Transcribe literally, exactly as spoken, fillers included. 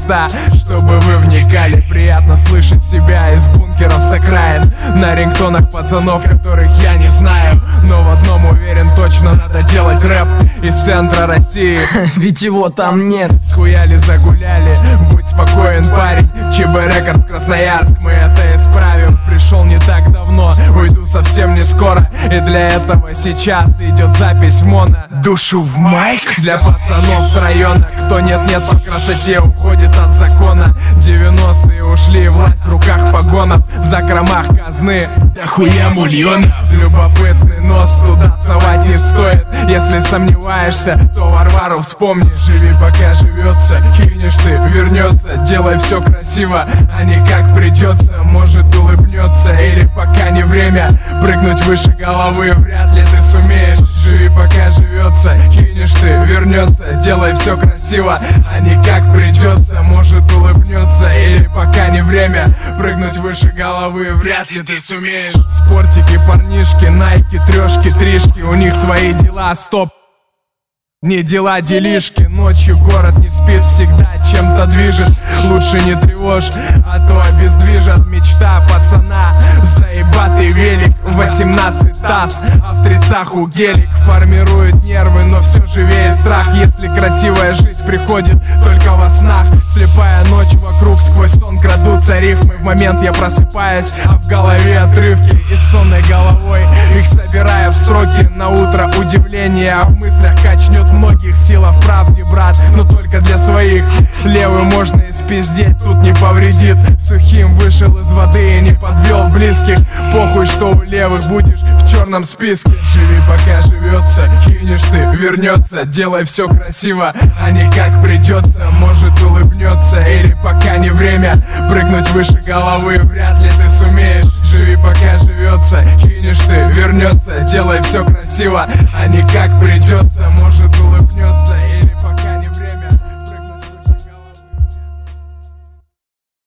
места, чтобы вы вникали. Приятно слышать себя из бункеров с окраин, на рингтонах пацанов, которых я не знаю. Но в одном уверен точно, надо делать рэп из центра России. Ведь его там нет. Схуяли, загуляли, будь спокоен, парень. ЧБ Рекордс, Красноярск, мы это исправим. Пришел не так давно, уйду совсем не скоро. И для этого сейчас идет запись в моно. Душу в майк для пацанов с района. Кто нет-нет по красоте уходит от закона. Девяностые ушли, власть в руках погонов, в закромах казны дохуя мульонов. Любопытный нос туда совать не стоит. Если сомневаешься, то Варвару вспомни. Живи пока живется, кинешь ты, вернется. Делай все красиво, а не как придется. Может улыбнется, или пока не время прыгнуть выше головы, вряд ли ты сумеешь. Живи пока живется, кинешь ты, вернется. Делай все красиво, а не как придется. Может улыбнется, или пока не время прыгнуть выше головы, вряд ли ты сумеешь. Спортики, парнишки, найки, трешки, тришки, у них свои дела, стоп. Не дела, делишки. Ночью город не спит, всегда чем-то движет. Лучше не тревожь, а то обездвижат. Мечта пацана, заебатый велик, восемнадцать таз, а в тридцаху гелик. Формирует нервы, но все же веет страх. Если красивая жизнь приходит только во снах. Слепая ночь вокруг, сквозь сон крадутся рифмы. В момент я просыпаюсь, а в голове отрывки. И сонной головой их собирая в строки. На утро удивление, а в мыслях качнет многих. Сила в правде, брат, но только для своих. Левый можно испиздеть, тут не повредит. Сухим вышел из воды и не подвел близких. Похуй, что у левых будешь в черном списке. Живи пока живется, кинешь ты, вернется. Делай все красиво, а не как придется. Может улыбнется, или пока не время прыгнуть выше головы, вряд ли ты сумеешь. Живи пока живется, кинешь ты, вернется. Делай все красиво, а не как придется. Может